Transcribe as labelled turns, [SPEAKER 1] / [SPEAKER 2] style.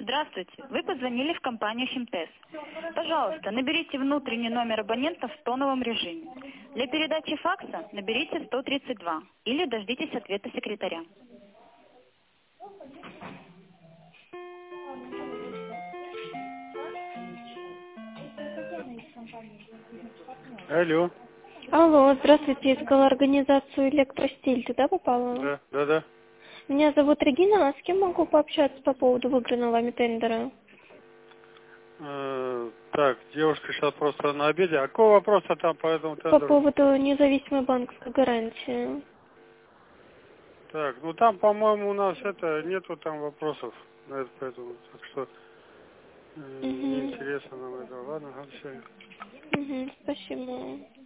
[SPEAKER 1] Здравствуйте. Вы позвонили в компанию Химтес. Пожалуйста, наберите внутренний номер абонента в тоновом режиме. Для передачи факса наберите 132 или дождитесь ответа секретаря.
[SPEAKER 2] Алло.
[SPEAKER 3] Алло, здравствуйте, искала организацию «Электростиль». Туда попала?
[SPEAKER 2] Да.
[SPEAKER 3] Меня зовут Регина, а с кем могу пообщаться по поводу выигранного вами тендера?
[SPEAKER 2] Так, девушка сейчас просто на обеде. А какой вопрос-то там по этому
[SPEAKER 3] По
[SPEAKER 2] тендеру?
[SPEAKER 3] поводу независимой банковской гарантии.
[SPEAKER 2] Так, ну там, по-моему, у нас нету там вопросов на это, поэтому, так что
[SPEAKER 3] Угу.
[SPEAKER 2] неинтересно нам это. Ладно, все.
[SPEAKER 3] Угу, спасибо.